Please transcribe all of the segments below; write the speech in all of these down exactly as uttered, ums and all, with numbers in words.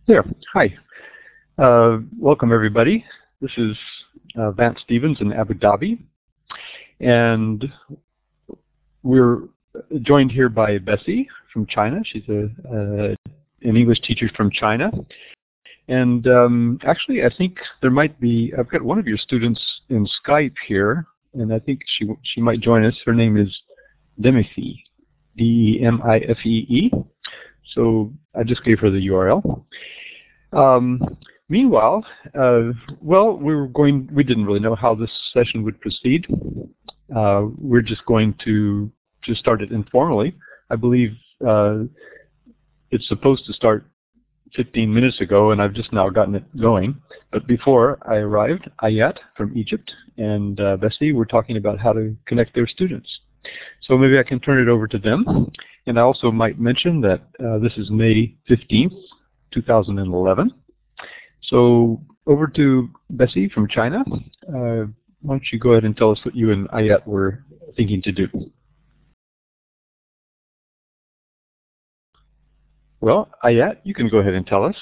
There. Hi. Uh, welcome, everybody. This is uh, Vance Stevens in Abu Dhabi. And we're joined here by Bessie from China. She's a, uh, an English teacher from China. And um, actually, I think there might be, I've got one of your students in Skype here, and I think she she might join us. Her name is Demifee, D E M I F E E. So I just gave her the U R L. Um, meanwhile, uh, well, we were going, we didn't really know how this session would proceed. Uh, we're just going to just start it informally. I believe uh, it's supposed to start fifteen minutes ago, and I've just now gotten it going. But before I arrived, Ayat from Egypt and uh, Bessie were talking about how to connect their students. So maybe I can turn it over to them. And I also might mention that uh, this is May fifteenth, two thousand eleven. So over to Bessie from China. Uh, why don't you go ahead and tell us what you and Ayat were thinking to do? Well, Ayat, you can go ahead and tell us.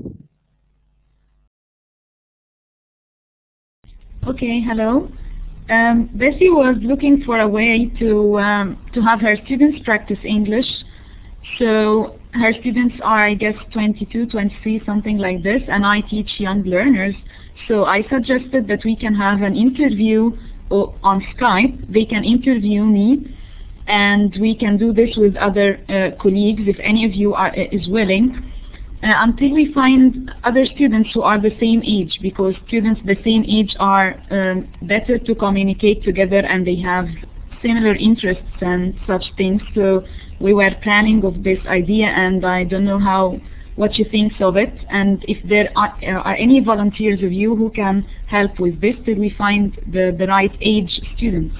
Okay, hello. Um, Bessie was looking for a way to um, to have her students practice English. So her students are, I guess, twenty-two, twenty-three, something like this, and I teach young learners. So I suggested that we can have an interview on Skype. They can interview me, and we can do this with other uh, colleagues if any of you are is willing, uh, until we find other students who are the same age, because students the same age are um, better to communicate together and they have similar interests and such things. So we were planning of this idea, and I don't know how what you think of it, and if there are, are any volunteers of you who can help with this till we find the, the right age students.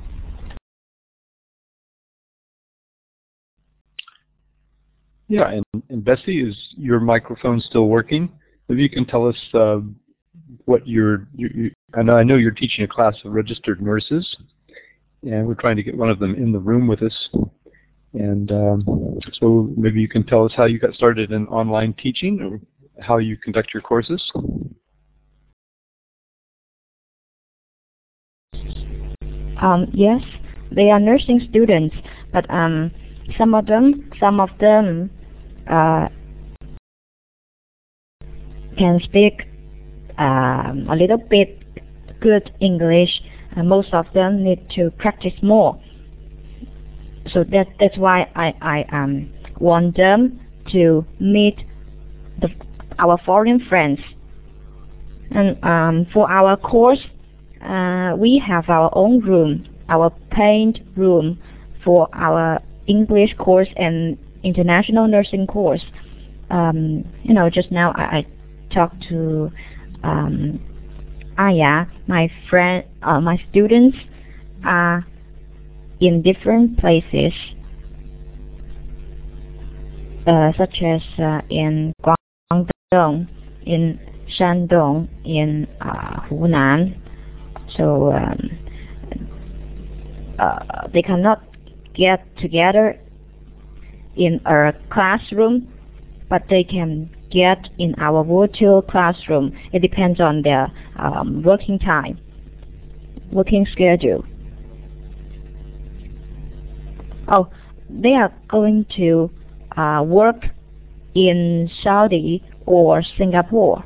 Yeah, and, and Bessie, is your microphone still working? Maybe you can tell us uh, what you're, you, you, I know, I know you're teaching a class of registered nurses, and we're trying to get one of them in the room with us. And um, so maybe you can tell us how you got started in online teaching, or how you conduct your courses. Um, yes, they are nursing students, but um, some of them, some of them uh, can speak um, a little bit good English. Uh, most of them need to practice more. So that that's why I I um want them to meet the our foreign friends. And um, for our course, uh, we have our own room, our paint room for our English course and international nursing course. Um, you know, just now I, I talked to um, Aya, my friend, uh, my students are in different places, uh, such as uh, in Guangdong, in Shandong, in uh, Hunan. So um, uh, they cannot get together in a classroom, but they can get in our virtual classroom. It depends on their um, working time, working schedule. Oh, they are going to uh, work in Saudi or Singapore.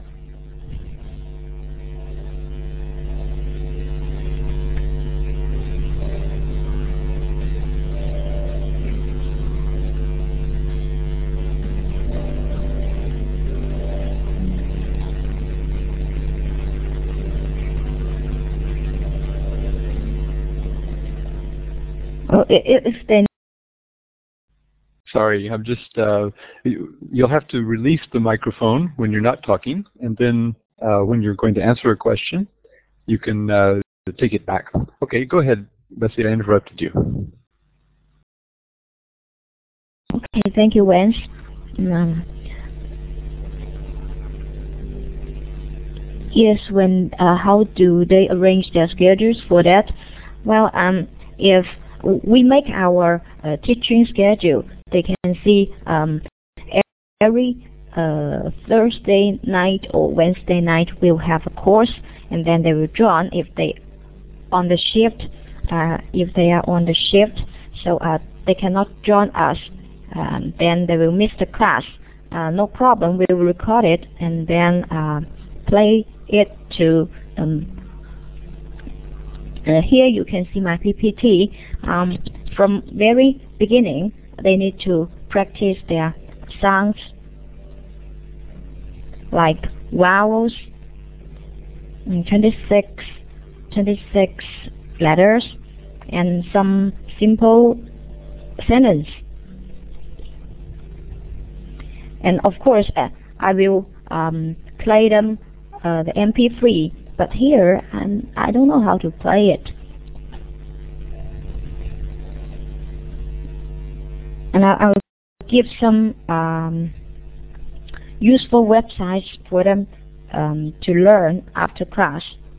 Oh, if they Sorry, I'm just, uh, you, you'll have to release the microphone when you're not talking, and then uh, when you're going to answer a question, you can uh, take it back. Okay, go ahead, Bessie, I interrupted you. Okay, thank you, Vance. Um, yes, when, uh, how do they arrange their schedules for that? Well, um, if we make our uh, teaching schedule, they can see um, every uh, Thursday night or Wednesday night we'll have a course, and then they will join if they on the shift. Uh, if they are on the shift, so uh, they cannot join us, um, then they will miss the class. Uh, no problem, we will record it and then uh, play it to them. Uh, here you can see my P P T. Um, from very beginning, they need to practice their sounds like vowels, twenty-six, twenty-six letters, and some simple sentence. And of course, uh, I will um, play them uh, the M P three, but here I'm, I don't know how to play it. And I, I'll give some um, useful websites for them um, to learn after class.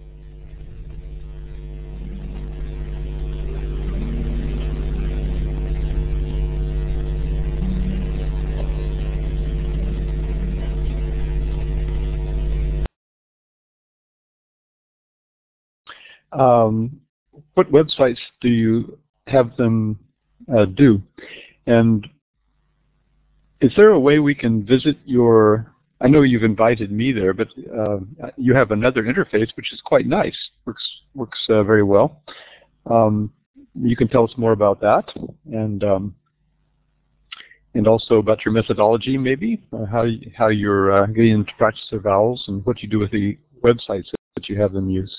Um, what websites do you have them uh, do? And is there a way we can visit your, I know you've invited me there, but uh, you have another interface which is quite nice, works, works uh, very well. Um, you can tell us more about that, and um, and also about your methodology maybe, uh, how, how you're uh, getting into practice of vowels and what you do with the websites that you have them use.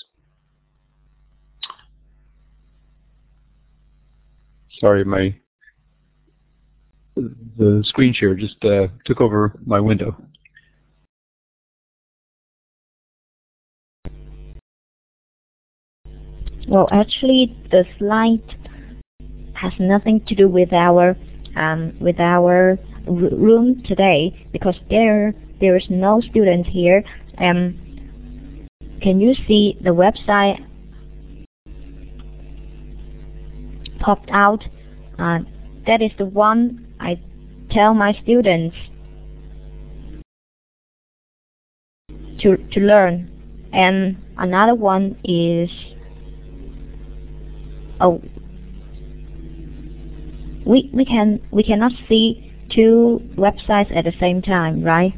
Sorry, my the screen share just uh, took over my window. Well, actually, the slide has nothing to do with our um, with our room today, because there there is no student here. Um, can you see the website popped out? Uh, that is the one I tell my students to to learn, and another one is oh we we can we cannot see two websites at the same time, right?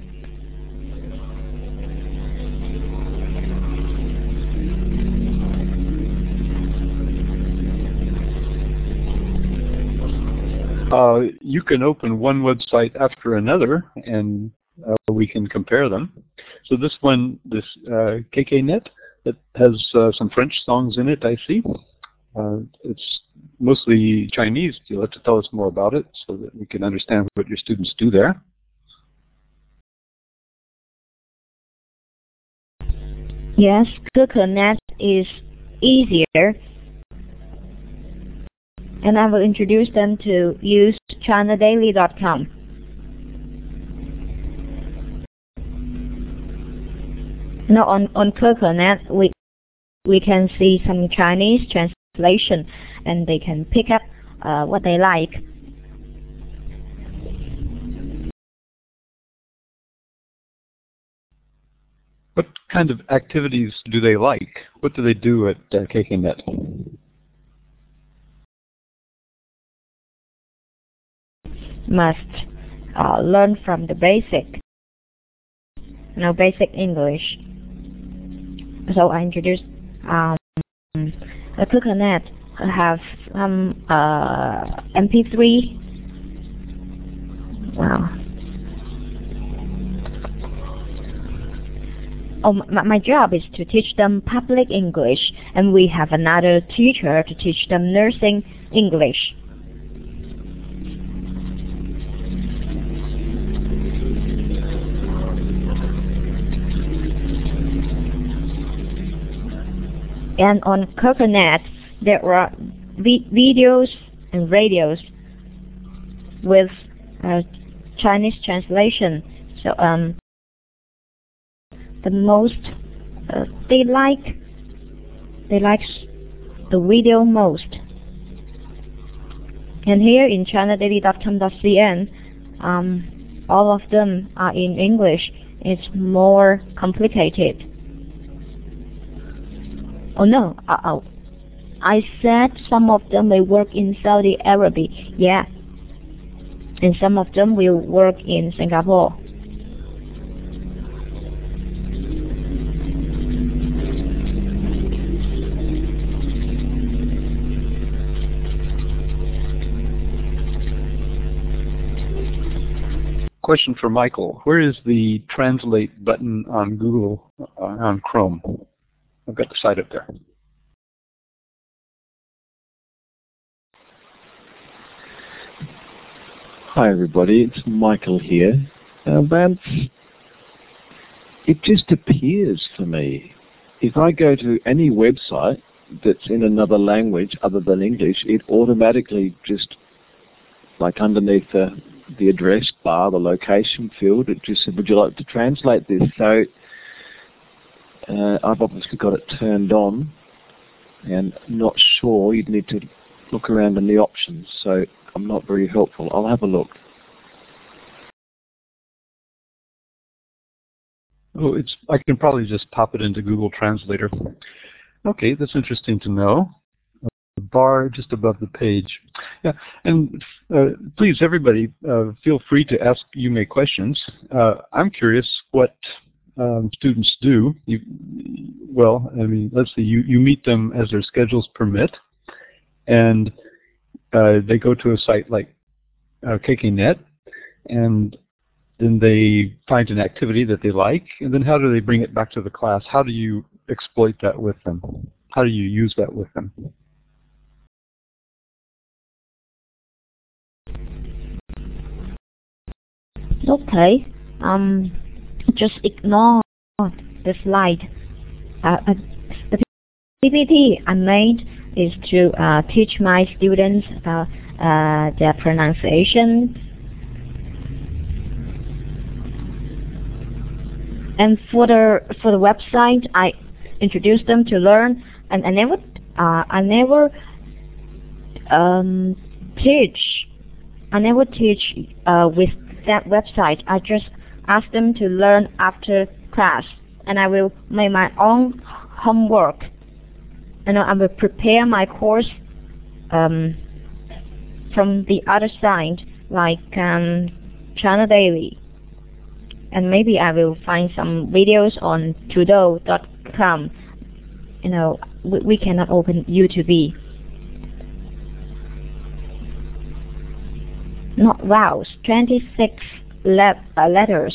Uh, you can open one website after another, and uh, we can compare them. So this one, this uh, K K net, it has uh, some French songs in it, I see. Uh, it's mostly Chinese. You'll have to tell us more about it so that we can understand what your students do there. Yes, KeKeNet is easier. And I will introduce them to use China Daily dot com. Now on, on KeKeNet, we, we can see some Chinese translation, and they can pick up uh, what they like. What kind of activities do they like? What do they do at uh, KeKeNet? Must uh, learn from the basic, you know, basic English. So I introduced um, the KeKeNet have some uh, M P three. Wow. Oh, my, my job is to teach them public English, and we have another teacher to teach them nursing English. And on KeKeNet, there are vi videos and radios with uh, Chinese translation. So um, the most uh, they like they like the video most. And here in China Daily dot com dot C N, um, all of them are in English, it's more complicated. Oh no, uh-oh. I said some of them may work in Saudi Arabia, yeah, and some of them will work in Singapore. Question for Michael. Where is the translate button on Google, uh, on Chrome? I've got the site up there. Hi everybody, it's Michael here. Uh, Vance, it just appears for me. If I go to any website that's in another language other than English, it automatically just, like underneath the, the address bar, the location field, it just said, would you like to translate this? So uh, I've obviously got it turned on and not sure. You'd need to look around in the options. So I'm not very helpful. I'll have a look. Oh, it's. I can probably just pop it into Google Translator. Okay, that's interesting to know. A bar just above the page. Yeah, and uh, please, everybody, uh, feel free to ask Yume questions. Uh, I'm curious what um, students do. You, well, I mean, let's see. You you meet them as their schedules permit, and Uh, they go to a site like uh, K K net, and then they find an activity that they like, and then how do they bring it back to the class? How do you exploit that with them? How do you use that with them? Okay, um, just ignore the slide. Uh, uh, the P P T I made is to uh, teach my students about uh, their pronunciation. And for the for the website, I introduced them to learn, and I never uh, I never um, teach I never teach uh, with that website. I just ask them to learn after class, and I will make my own homework. And I will prepare my course um, from the other side, like um, China Daily. And maybe I will find some videos on Tudo dot com. You know, we, we cannot open YouTube. Not wow, twenty-six le uh, letters.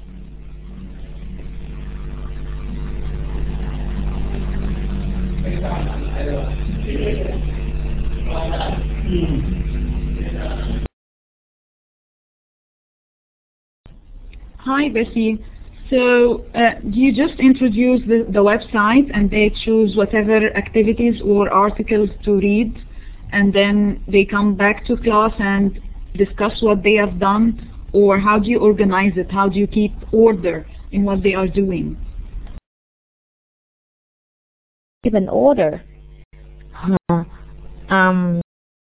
Hi, Bessie. So, uh, do you just introduce the, the website and they choose whatever activities or articles to read, and then they come back to class and discuss what they have done? Or how do you organize it? How do you keep order in what they are doing? Keep an order. Huh. Um,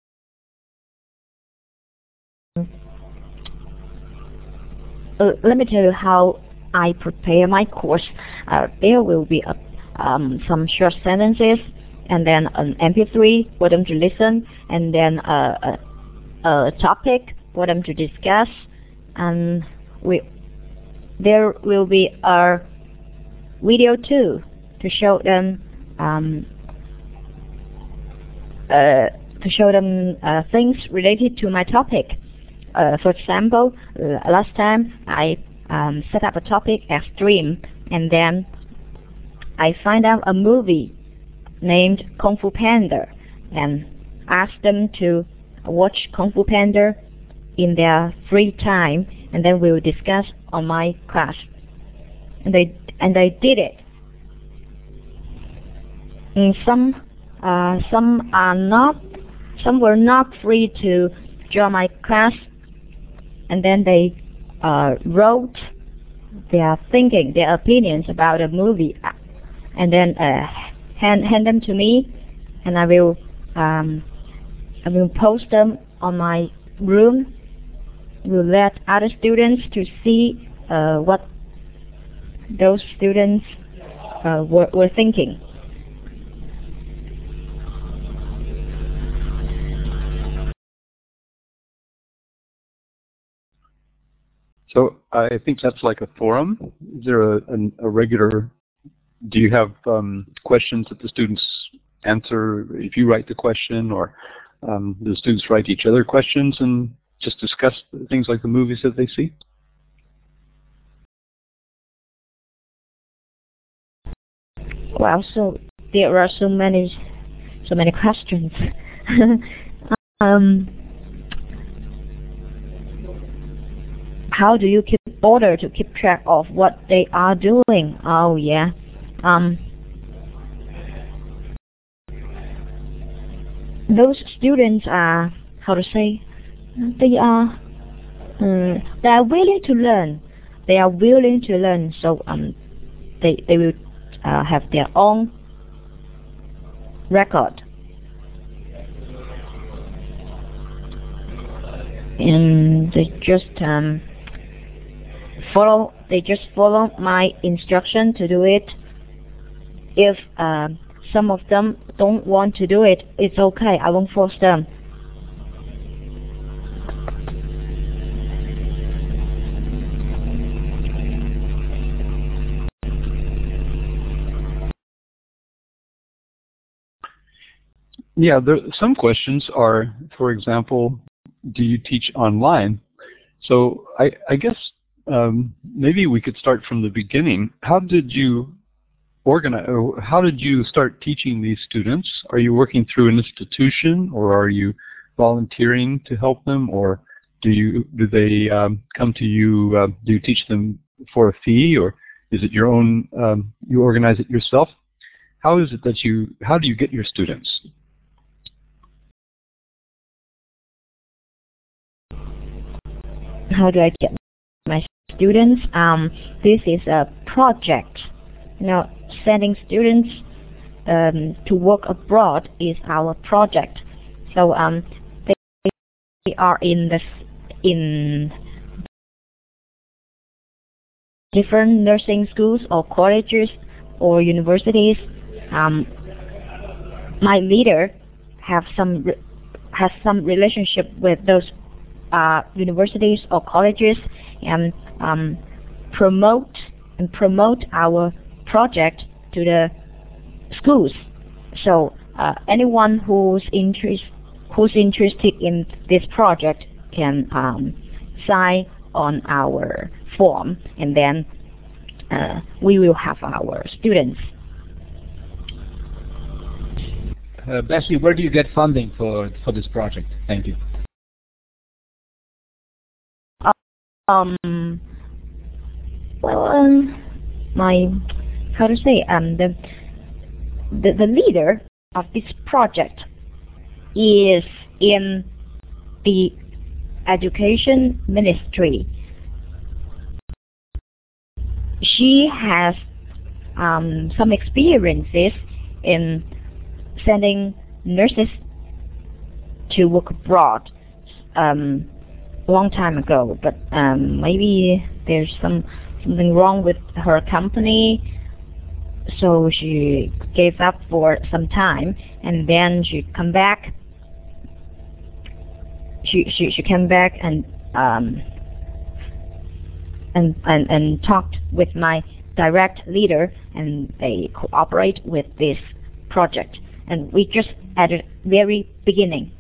uh, let me tell you how I prepare my course. Uh, there will be a, um, some short sentences, and then an M P three for them to listen, and then a, a, a topic for them to discuss, and we there will be a video too to show them um, uh, to show them uh, things related to my topic. Uh, for example, uh, last time I um, set up a topic as dream, and then I find out a movie named Kung Fu Panda and asked them to watch Kung Fu Panda in their free time, and then we will discuss on my class. And they and they did it. And some uh, some are not some were not free to join my class, and then they uh, wrote their thinking, their opinions about the movie, and then uh, hand hand them to me, and I will um, I will post them on my room will let other students to see uh, what those students uh, were, were thinking. So I think that's like a forum. Is there a, a, a regular, do you have um, questions that the students answer if you write the question, or um, the students write each other questions and just discuss things like the movies that they see? Well, so there are so many, so many questions. um, how do you keep order to keep track of what they are doing? Oh yeah. Um, those students are, how to say, they are um, they are willing to learn. They are willing to learn. So um, they they will uh, have their own record, and they just um, follow. They just follow my instruction to do it. If uh, some of them don't want to do it, it's okay. I won't force them. Yeah, there, some questions are, for example, do you teach online? So I, I guess um, maybe we could start from the beginning. How did you organize, or how did you start teaching these students? Are you working through an institution, or are you volunteering to help them, or do you do they um, come to you? Uh, do you teach them for a fee, or is it your own? Um, you organize it yourself? How is it that you? How do you get your students? How do I get my students? Um, this is a project. You know, sending students um, to work abroad is our project. So um, they, they are in the in different nursing schools or colleges or universities. Um, my leader have some re has some relationship with those Uh, universities or colleges, and um, promote and promote our project to the schools. So uh, anyone who's interest who's interested in this project can um, sign on our form, and then uh, we will have our students. Uh, Bessie, where do you get funding for for this project? Thank you. Um, well, um, my, how to say, um, the, the, the leader of this project is in the education ministry. She has um, some experiences in sending nurses to work abroad. Um, long time ago, but um, maybe there's some something wrong with her company, so she gave up for some time, and then she come back. She she she came back and um and and and talked with my direct leader, and they cooperate with this project, and we just at the very beginning.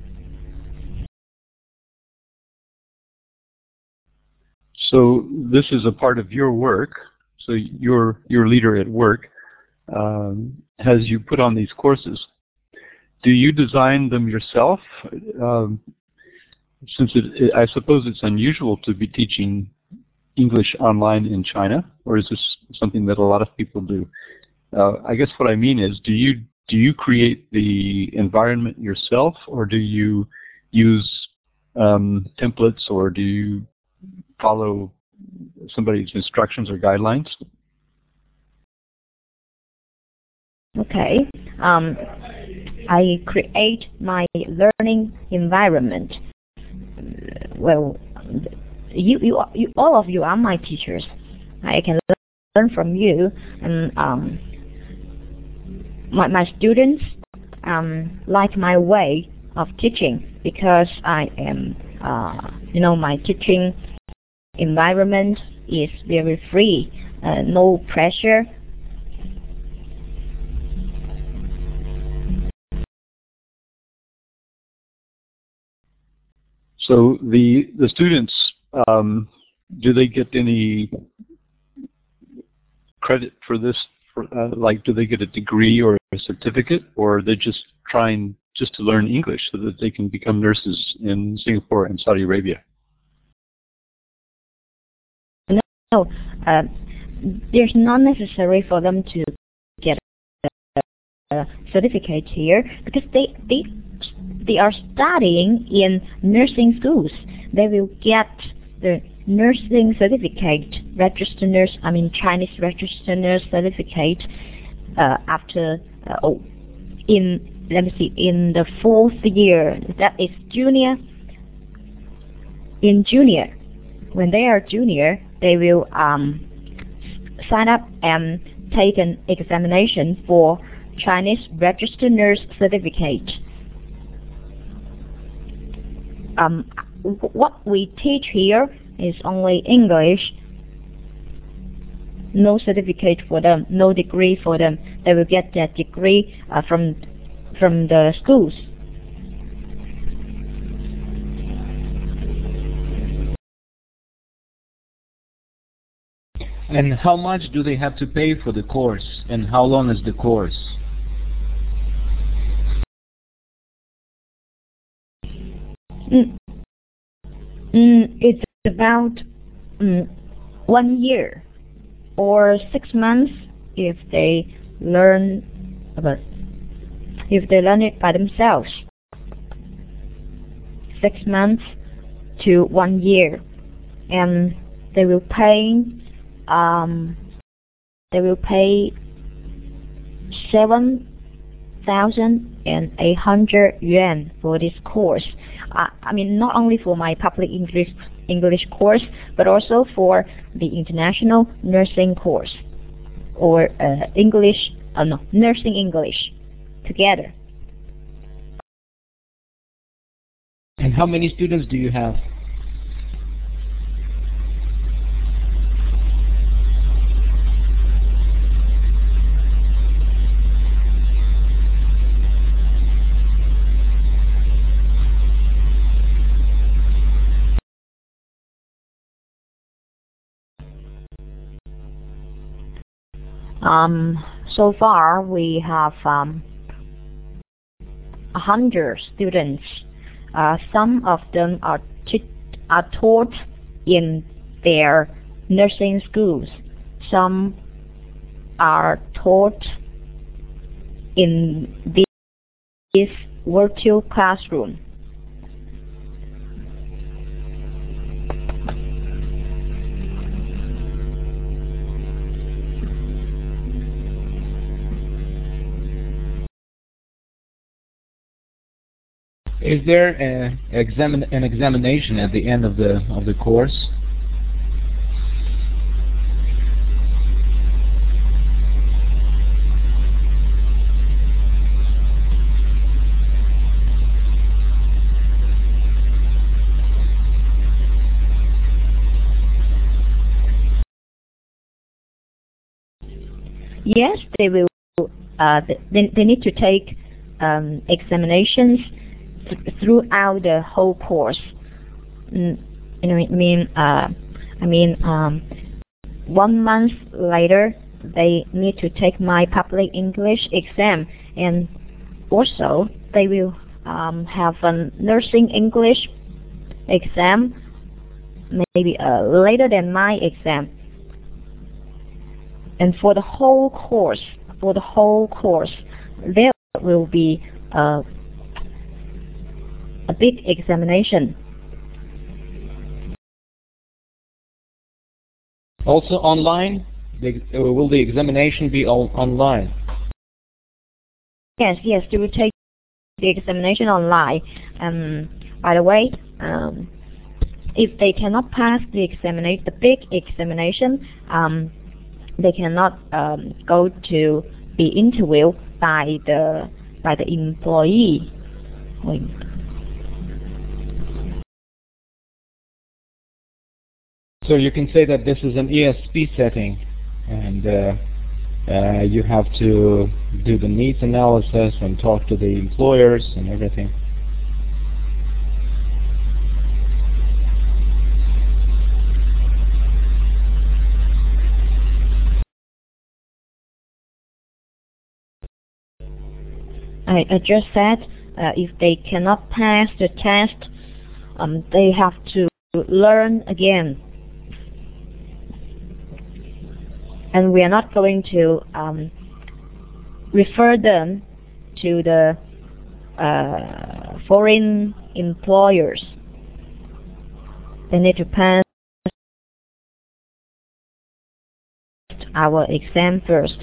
So this is a part of your work. So your your leader at work um, has you put on these courses. Do you design them yourself? Um, since it, it, I suppose it's unusual to be teaching English online in China, or is this something that a lot of people do? Uh, I guess what I mean is, do you do you create the environment yourself, or do you use um, templates, or do you follow somebody's instructions or guidelines? Okay. Um, I create my learning environment. Well, you, you, you, all of you are my teachers. I can learn from you, and um, my my students um, like my way of teaching because I am, uh, you know, my teaching environment is very free, uh, no pressure. So the the students, um, do they get any credit for this? For, uh, like, do they get a degree or a certificate, or are they just trying just to learn English so that they can become nurses in Singapore and Saudi Arabia? No, uh, there's not necessary for them to get a, a certificate here because they they they are studying in nursing schools. They will get the nursing certificate, registered nurse, I mean Chinese registered nurse certificate uh, after, uh, oh, in, let me see, in the fourth year, that is junior, in junior, when they are junior, they will um, sign up and take an examination for Chinese registered nurse certificate. Um, what we teach here is only English, no certificate for them, no degree for them. They will get that degree uh, from from the schools. And how much do they have to pay for the course, and how long is the course? Mm. Mm, it's about mm, one year or six months if they learn about if they learn it by themselves. Six months to one year, and they will pay um, they will pay seven thousand and eight hundred yuan for this course. Uh, I mean, not only for my public English English course, but also for the international nursing course, or uh, English, uh, no, nursing English, together. And how many students do you have? Um, so far, we have um, a hundred students. Uh, some of them are are taught in their nursing schools. Some are taught in this virtual classroom. Is there a, examin an examination at the end of the of the course? Yes, they will. Uh, they, they need to take um, examinations th throughout the whole course. Mm, you know, I mean, uh, I mean, um, one month later, they need to take my public English exam, and also they will um, have a nursing English exam, maybe uh, later than my exam. And for the whole course, for the whole course, there will be uh, a big examination. Also online? The, uh, will the examination be all online? Yes, yes, they will take the examination online. Um, by the way, um, if they cannot pass the examination, the big examination, um, they cannot um, go to be interviewed by the by the employee. So you can say that this is an E S P setting, and uh, uh, you have to do the needs analysis and talk to the employers and everything. I, I just said uh, if they cannot pass the test, um, they have to learn again. And we are not going to um, refer them to the uh, foreign employers. They need to pass our exam first.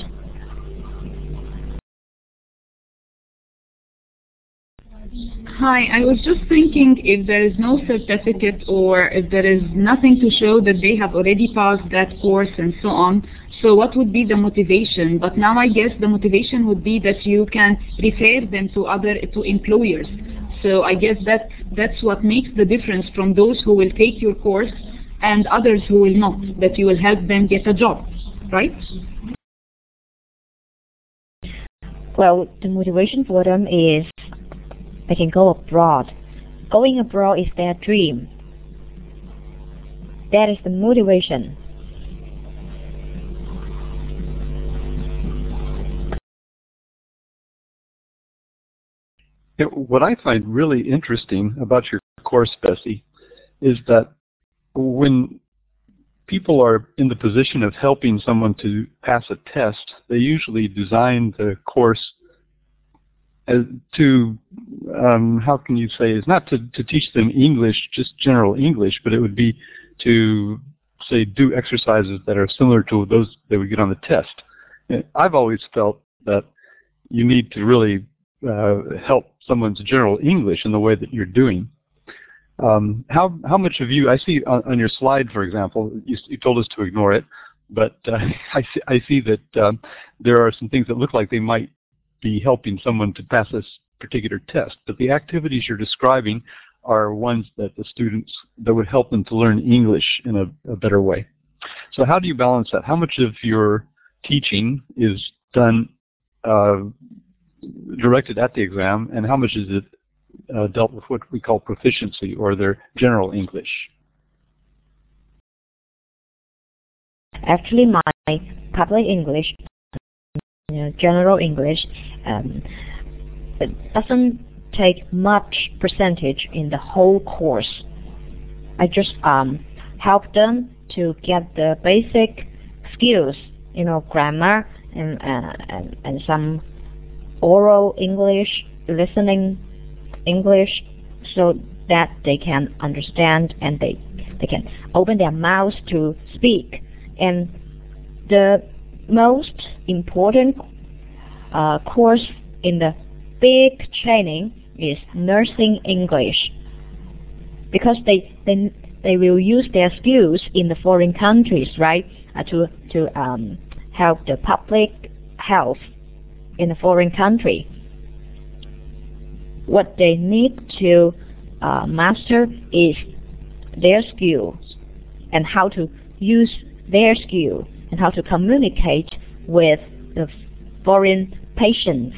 Hi, I was just thinking if there is no certificate or if there is nothing to show that they have already passed that course and so on, so what would be the motivation? But now I guess the motivation would be that you can refer them to other to employers. So I guess that that's what makes the difference from those who will take your course and others who will not, that you will help them get a job, right? Well, the motivation for them is they can go abroad. Going abroad is their dream. That is the motivation. Yeah, what I find really interesting about your course, Bessie, is that when people are in the position of helping someone to pass a test, they usually design the course as to, um, how can you say, is not to, to teach them English, just general English, but it would be to, say, do exercises that are similar to those they would get on the test. And I've always felt that you need to really uh, help someone's general English in the way that you're doing. Um, how how much of you, I see on, on your slide, for example, you, you told us to ignore it, but uh, I, see, I see that um, there are some things that look like they might be helping someone to pass this particular test, but the activities you're describing are ones that the students, that would help them to learn English in a, a better way. So how do you balance that? How much of your teaching is done uh, directed at the exam, and how much is it uh, dealt with what we call proficiency or their general English? Actually, my public English, you know, general English, um, it doesn't take much percentage in the whole course. I just um, help them to get the basic skills, you know, grammar and uh, and, and some oral English, listening English, so that they can understand and they they can open their mouths to speak. And the most important uh, course in the big training is nursing English, because they they they will use their skills in the foreign countries, right, uh, to to um, help the public health in a foreign country. What they need to uh, master is their skills and how to use their skill and how to communicate with the foreign patients.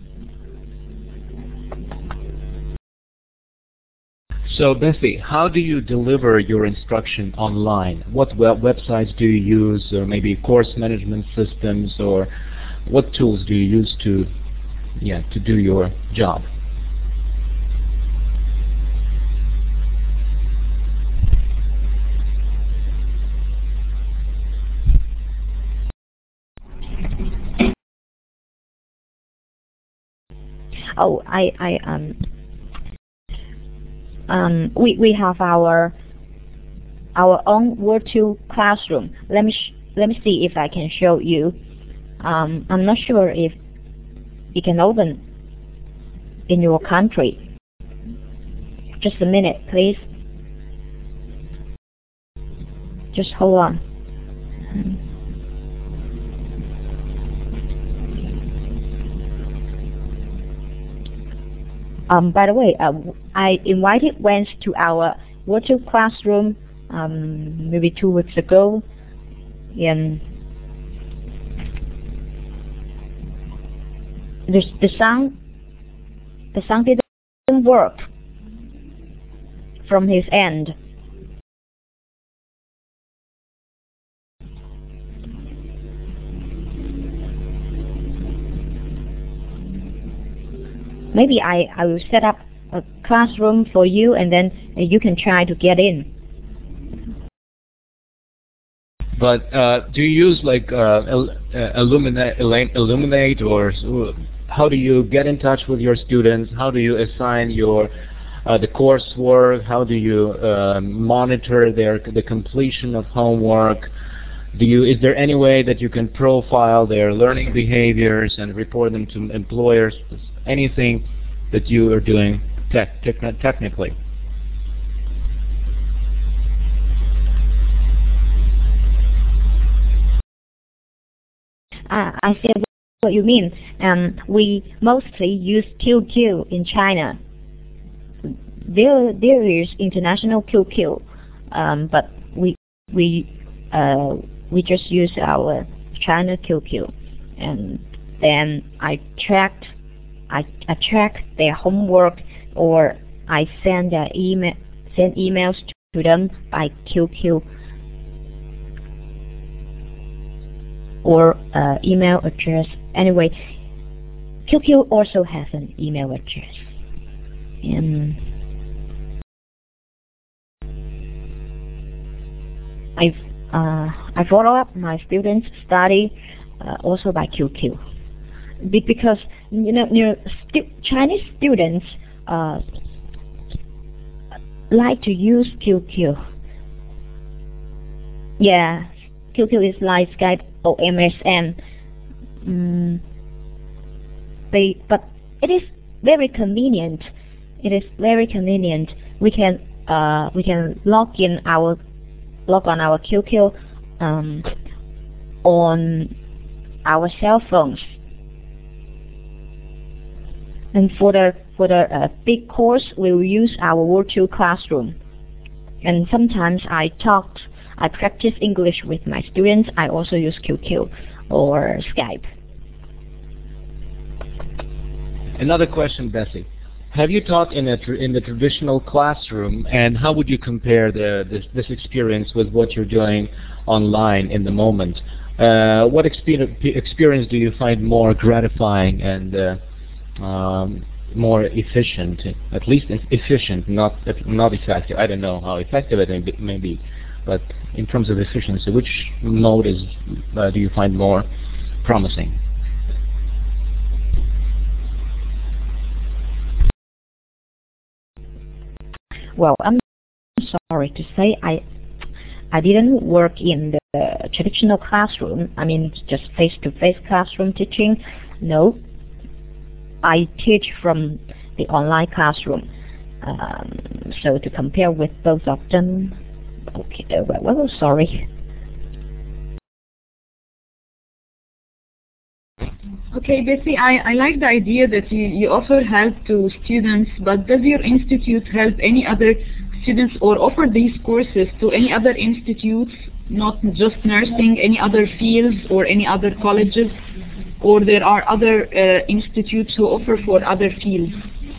So Bessie, how do you deliver your instruction online? What web websites do you use, or maybe course management systems, or what tools do you use to, yeah, to do your job? Oh, I, I, um, um, we, we have our, our own virtual classroom. Let me, sh let me see if I can show you. Um, I'm not sure if it can open in your country. Just a minute, please. just hold on. Um, by the way, uh, I invited Vance to our virtual classroom um, maybe two weeks ago, and the, the sound the sound didn't work from his end. Maybe I, I will set up a classroom for you, and then uh, you can try to get in. But uh, do you use like uh, Elluminate, Elluminate, or how do you get in touch with your students? How do you assign your uh, the coursework? How do you uh, monitor their the completion of homework? Do you is there any way that you can profile their learning behaviors and report them to employers? Anything that you are doing tech, tech, technically? Uh, I see what you mean. Um, we mostly use Q Q in China. There, there is international Q Q, um, but we we uh, we just use our China Q Q, and then I tracked. I, I track their homework, or I send their email send emails to them by Q Q or uh, email address. Anyway, Q Q also has an email address. And I uh, I follow up my students' study uh, also by Q Q. Be because you know, you know stu Chinese students uh, like to use Q Q. Yeah, Q Q is like Skype or M S N. Mm, they, but it is very convenient. It is very convenient. We can uh, we can log in our log on our Q Q um, on our cell phones. And for the for the uh, big course, we will use our virtual classroom. And sometimes I talk, I practice English with my students. I also use Q Q or Skype. Another question, Bessie. Have you taught in a tr in the traditional classroom, and how would you compare the this, this experience with what you're doing online in the moment? Uh, what experience experience do you find more gratifying and uh, Um, more efficient, at least efficient, not not effective. I don't know how effective it may be, but in terms of efficiency, which mode is uh, do you find more promising? Well, I'm sorry to say I I didn't work in the traditional classroom. I mean, just face-to-face classroom teaching. No. I teach from the online classroom, um, so to compare with both of them, okay, uh, well, sorry. Okay, Bessie, I, I like the idea that you, you offer help to students, but does your institute help any other students or offer these courses to any other institutes, not just nursing, any other fields or any other colleges? Or there are other uh, institutes who offer for other fields?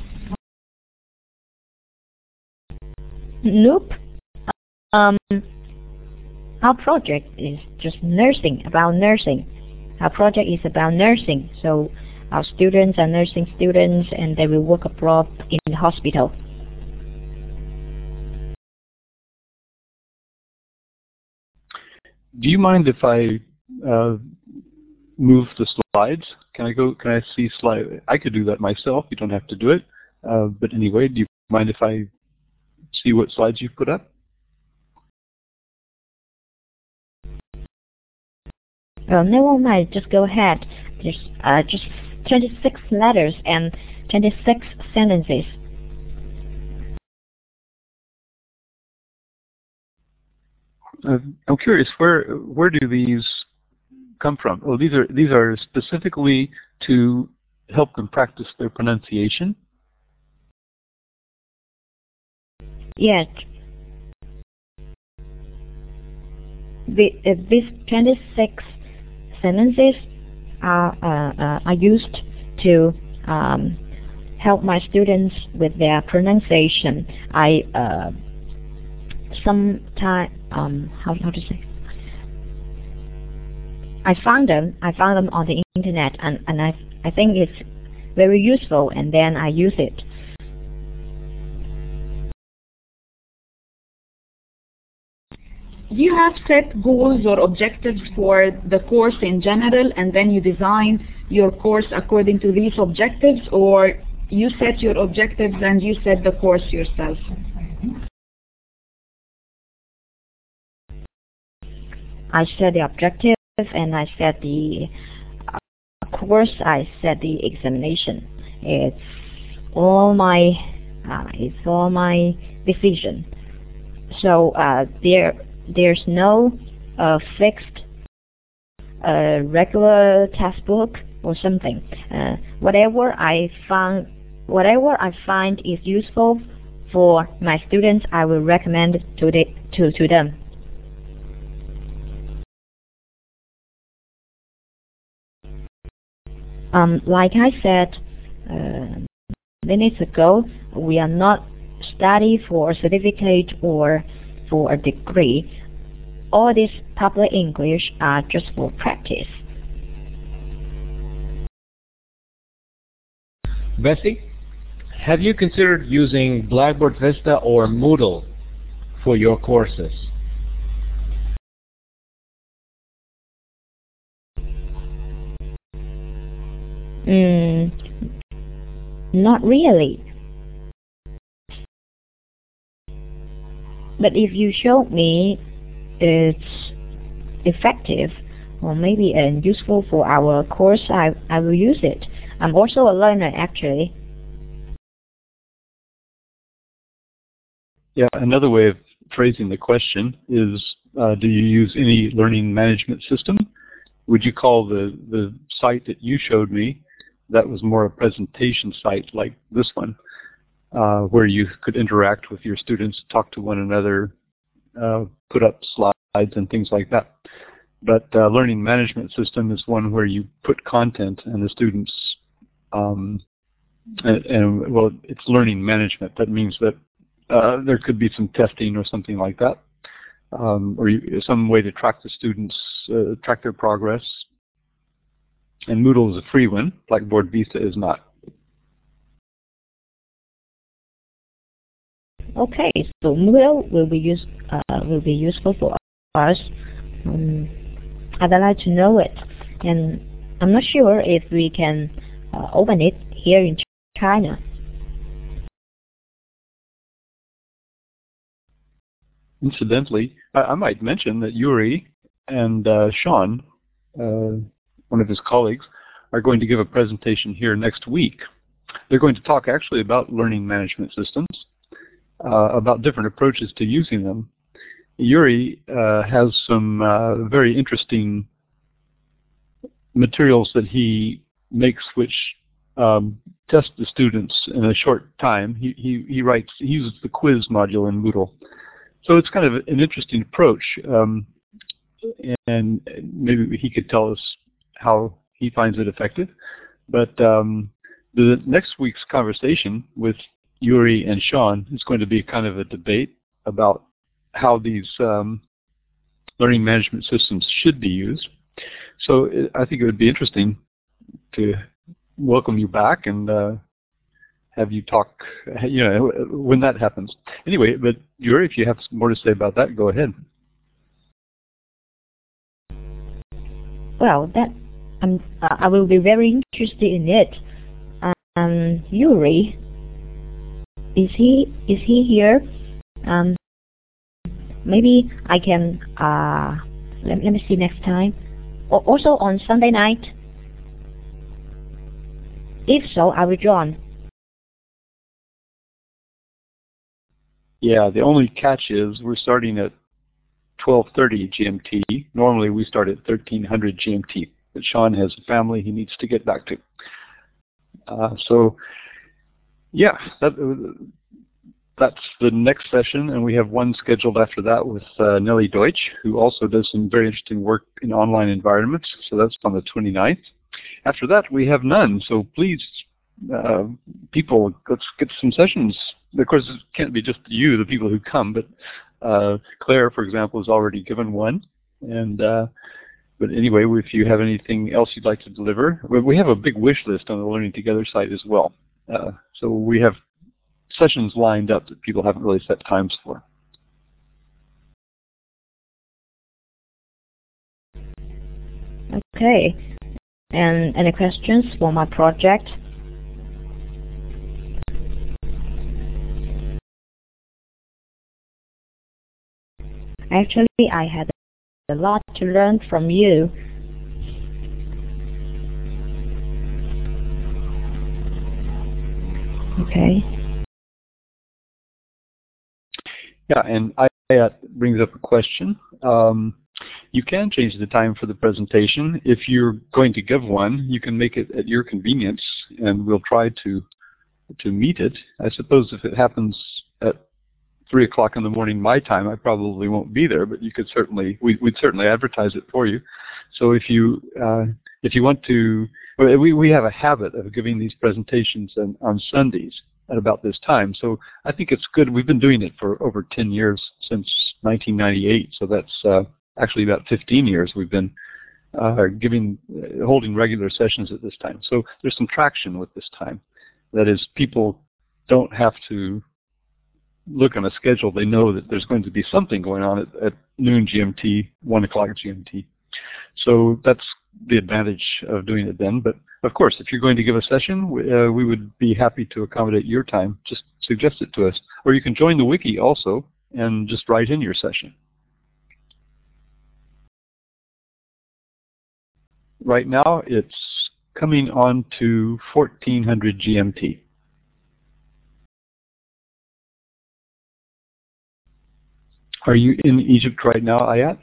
Nope. Um, our project is just nursing, about nursing. Our project is about nursing, so our students are nursing students, and they will work abroad in the hospital. Do you mind if I uh, move the slides? Can I go? Can I see slide? I could do that myself. You don't have to do it. Uh, but anyway, do you mind if I see what slides you've put up? Well, never mind. Just go ahead. There's uh, just twenty-six letters and twenty-six sentences. Uh, I'm curious, where where do these come from? Oh, these are these are specifically to help them practice their pronunciation? Yes. The, uh, these twenty-six sentences are uh, uh, are used to um, help my students with their pronunciation. I uh, sometime um, how how to say. I found them. I found them on the internet, and and I I think it's very useful, and then I use it. Do you have set goals or objectives for the course in general, and then you design your course according to these objectives, or you set your objectives and you set the course yourself? I set the objective, and I set the uh, course. I set the examination. It's all my uh, it's all my decision. So uh, there. There's no uh, fixed uh, regular textbook or something. Uh, whatever I found, whatever I find is useful for my students, I will recommend to the, to to them. Um, like I said uh, minutes ago, we are not studying for a certificate or for a degree. All these public English are just for practice. Bessie, have you considered using Blackboard Vista or Moodle for your courses? Mm, not really. But if you show me it's effective or maybe uh, useful for our course, I, I will use it. I'm also a learner, actually. Yeah, another way of phrasing the question is, uh, do you use any learning management system? Would you call the, the site that you showed me, that was more a presentation site like this one, uh, where you could interact with your students, talk to one another, uh, put up slides and things like that. But uh, learning management system is one where you put content and the students, um, and, and well, it's learning management. That means that uh, there could be some testing or something like that, um, or you, some way to track the students, uh, track their progress. And Moodle is a free one. Blackboard Vista is not. Okay, so Moodle will be use uh, will be useful for us. Um, I'd like to know it, and I'm not sure if we can uh, open it here in China. Incidentally, I, I might mention that Yuri and uh, Sean, uh, one of his colleagues, are going to give a presentation here next week. They're going to talk actually about learning management systems, uh, about different approaches to using them. Yuri uh, has some uh, very interesting materials that he makes which um, test the students in a short time. He, he, he writes, he uses the quiz module in Moodle. So it's kind of an interesting approach, um, and maybe he could tell us how he finds it effective. But um, the next week's conversation with Yuri and Sean is going to be kind of a debate about how these um, learning management systems should be used. So it, I think it would be interesting to welcome you back and uh, have you talk, you know, when that happens. Anyway, but Yuri, if you have more to say about that, go ahead. Well, that um, I will be very interested in it. Um, Yuri, is he is he here? Um, maybe I can. Uh, let let me see next time. O also on Sunday night. If so, I will join. Yeah, the only catch is we're starting at twelve thirty G M T. Normally we start at thirteen hundred G M T, but Sean has a family he needs to get back to. Uh, so, yeah, that, that's the next session, and we have one scheduled after that with uh, Nellie Deutsch, who also does some very interesting work in online environments, so that's on the twenty-ninth. After that, we have none, so please, uh, people, let's get some sessions. Of course, it can't be just you, the people who come, but uh, Claire, for example, has already given one, and uh, but anyway, if you have anything else you'd like to deliver, we have a big wish list on the Learning Together site as well. Uh, so we have sessions lined up that people haven't really set times for. Okay. And any questions for my project? Actually, I had a lot to learn from you. Okay. Yeah, and I, that brings up a question. Um, you can change the time for the presentation. If you're going to give one, you can make it at your convenience, and we'll try to to meet it. I suppose if it happens at three o'clock in the morning my time, I probably won't be there, but you could certainly, we, we'd certainly advertise it for you. So if you uh, if you want to, we, we have a habit of giving these presentations on, on Sundays at about this time. So I think it's good. We've been doing it for over ten years, since nineteen ninety-eight. So that's uh, actually about fifteen years we've been uh, giving, uh, holding regular sessions at this time. So there's some traction with this time. That is, people don't have to look on a schedule. They know that there's going to be something going on at, at noon G M T, one o'clock G M T. So that's the advantage of doing it then. But of course, if you're going to give a session, we, uh, we would be happy to accommodate your time. Just suggest it to us. Or you can join the wiki also and just write in your session. Right now, it's coming on to fourteen hundred G M T. Are you in Egypt right now, Ayat?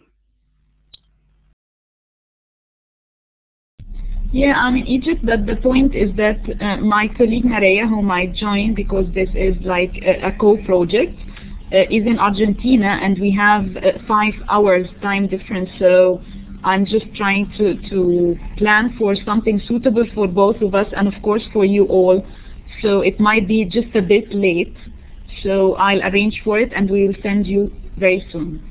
Yeah, I'm in Egypt, but the point is that uh, my colleague Maria, whom I joined because this is like a, a co-project, uh, is in Argentina, and we have uh, five hours time difference. So I'm just trying to, to plan for something suitable for both of us, and of course for you all. So it might be just a bit late. So I'll arrange for it, and we will send you very soon.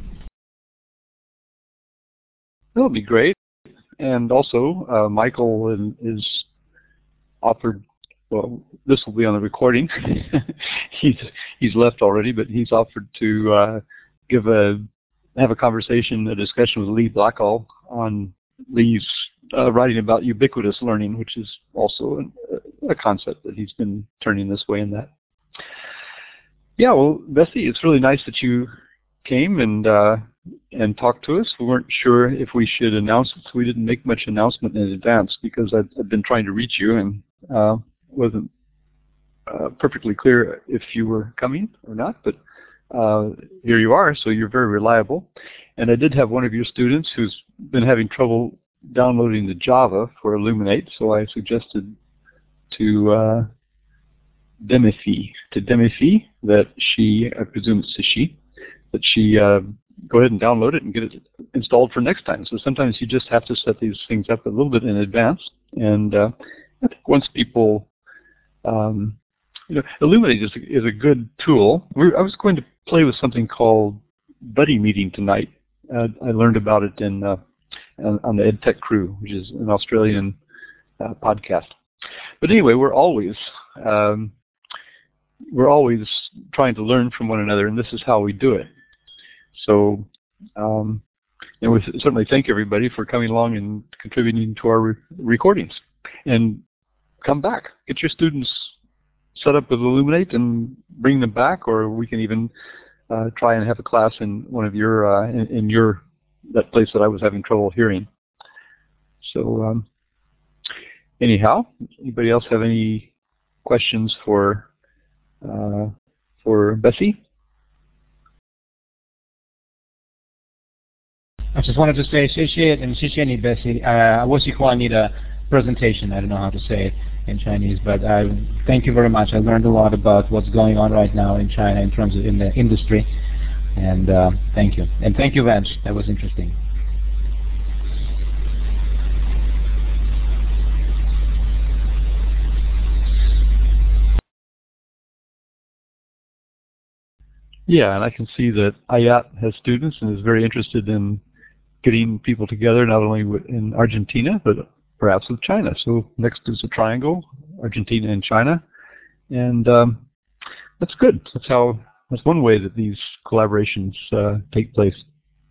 That would be great. And also, uh, Michael is offered, well, this will be on the recording. he's he's left already, but he's offered to uh, give a have a conversation, a discussion with Lee Blackall on Lee's uh, writing about ubiquitous learning, which is also a, a concept that he's been turning this way and that. Yeah, well, Bessie, it's really nice that you came and uh, and talked to us. We weren't sure if we should announce it, so we didn't make much announcement in advance because I'd, I'd been trying to reach you and uh, wasn't uh, perfectly clear if you were coming or not. But uh, here you are, so you're very reliable. And I did have one of your students who's been having trouble downloading the Java for Illuminate, so I suggested to uh, Demifi, to Demifi that she, I presume it's a she, that she uh, go ahead and download it and get it installed for next time. So sometimes you just have to set these things up a little bit in advance. And uh, I think once people, um, you know, Illuminate is a, is a good tool. We're, I was going to play with something called Buddy Meeting tonight. Uh, I learned about it in uh, on, on the EdTech Crew, which is an Australian uh, podcast. But anyway, we're always um, we're always trying to learn from one another, and this is how we do it. So, um, and we certainly thank everybody for coming along and contributing to our re recordings. And come back, get your students set up with Illuminate and bring them back, or we can even uh, try and have a class in one of your uh, in, in your that place that I was having trouble hearing. So, um, anyhow, anybody else have any questions for uh, for Bessie? I just wanted to say 谢谢 and 谢谢你 Bessie. Uh, 我喜欢你的 presentation. I don't know how to say it in Chinese, but uh, thank you very much. I learned a lot about what's going on right now in China in terms of in the industry. And uh, thank you. And thank you, Vance. That was interesting. Yeah, and I can see that Ayat has students and is very interested in getting people together, not only in Argentina, but perhaps with China. So next is a triangle, Argentina and China. And um, that's good. That's how, that's one way that these collaborations uh, take place.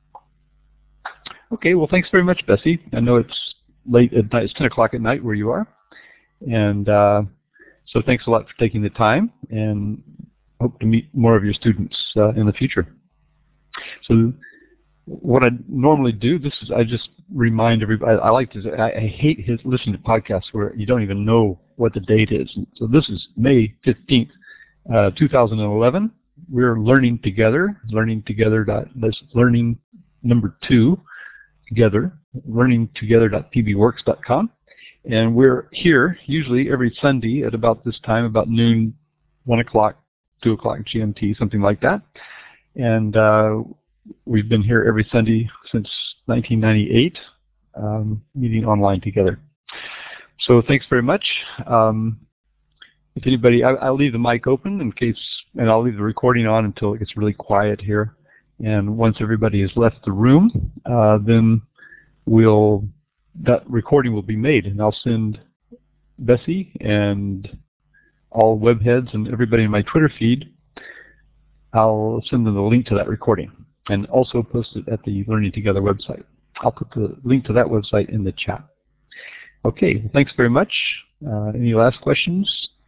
Okay, well, thanks very much, Bessie. I know it's late at night. It's ten o'clock at night where you are. And uh, so thanks a lot for taking the time, and hope to meet more of your students uh, in the future. So what I normally do, this is I just remind everybody, I, I like to, I, I hate his, listening to podcasts where you don't even know what the date is. So this is May fifteenth, uh, two thousand eleven. We're learning together, learning together. That's learning number two together, learning together dot p b works dot com. And we're here usually every Sunday at about this time, about noon, one o'clock, two o'clock G M T, something like that. And uh, we've been here every Sunday since nineteen ninety-eight, um, meeting online together. So thanks very much. Um, if anybody, I, I'll leave the mic open in case, and I'll leave the recording on until it gets really quiet here. And once everybody has left the room, uh, then we'll, that recording will be made, and I'll send Bessie and all webheads and everybody in my Twitter feed, I'll send them the link to that recording and also post it at the Learning Together website. I'll put the link to that website in the chat. Okay, well, thanks very much. Uh, any last questions?